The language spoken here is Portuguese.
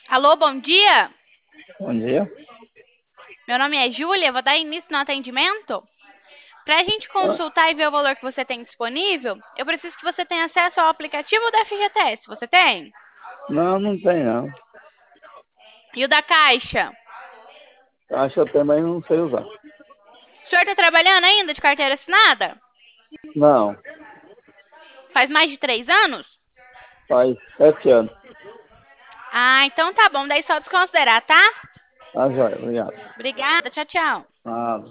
Alô, bom dia. Bom dia. Meu nome é Júlia, vou dar início no atendimento. Para a gente Ah, consultar e ver o valor que você tem disponível, eu preciso que você tenha acesso ao aplicativo da FGTS. Você tem? não, não tem não. E o da Caixa? Acho que eu tenho, mas não sei usar. O senhor está trabalhando ainda de carteira assinada? Não, Faz mais de 3 anos? faz 7 anos. Ah, então tá bom, daí só desconsiderar, tá? Tá, joia, obrigado. Obrigada, tchau, tchau. Ah,